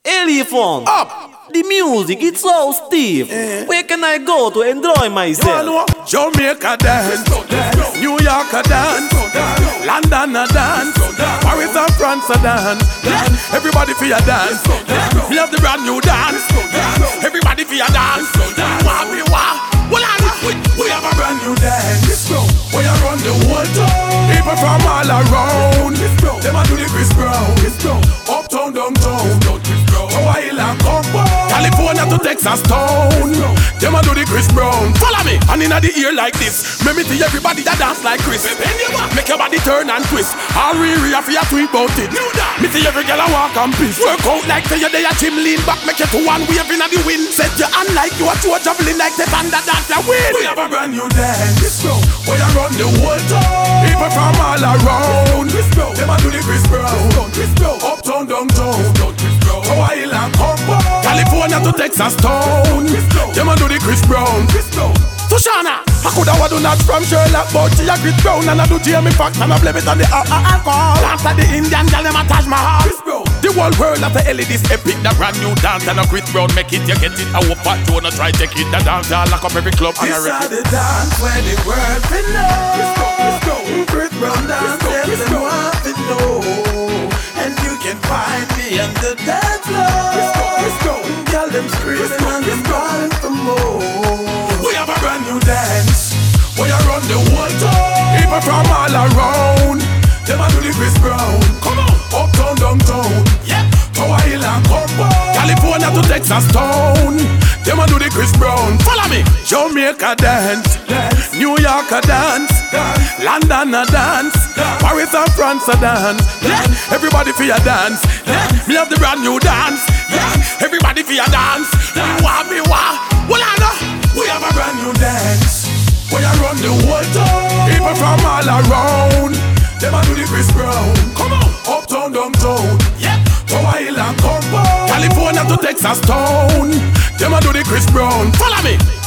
Elephant. Up. The music, it's so stiff. Where can I go to enjoy myself? You know, Jamaica dance, New York a dance, London a dance, Paris and France a dance. Everybody for your dance. We have the brand new dance. Everybody for your dance. We have a brand new dance. We are on the whole town. People from all around. Them a do the Chris Brown. Uptown, downtown. Hawaii and Combo. California to Texas town. Them a do the Chris Brown. Follow me. And inna the ear like this. Make me see everybody that dance like Chris. Make your body turn and twist. All we have to tweet about it. Me see every girl a walk and piss. Work out like say you day a gym. Lean back, make you to one wave inna the wind. Set your hand like you a throw javelin like the thunder dance a win. We have a brand new dance. We are run the whole town. People from all around. Them a do the Chris Brown. Uptown, downtown. Hawaii and Combo. California to Texas town. Them a do the Chris Brown. Sushana, I coulda do not from Sherlock, but she a Chris Brown and I do Jamie Foxx and I blame it on the alcohol. Dance like the Indian girl, them a Taj Mahal. The whole world of the LED is epic. The brand new dance and a Chris Brown make it, you get it. I hope I don't try take it. The dance all lock up every club and I record. This is the dance where the world will know. Chris Brown dance, them want to know. And you can find me on the dance floor. Girl, them screaming and them calling for more. We have a brand new dance. We are on the whole town. People from all around. Them a do the Chris Brown. Come on. Uptown, downtown. Yeah. Hawaii and Combo. California to Texas town. Them a do the Chris Brown. Follow me. Jamaica dance. New York a dance. London a dance. Paris and France a dance. Everybody for your dance. Me have the brand new dance. Everybody for your dance. We have a brand new dance. We are run the whole town. People from all around. Them a do the Chris Brown. Come on. Uptown, downtown. Yeah. Hawaii and Combo. California to Texas town. Them a do the Chris Brown. Follow me.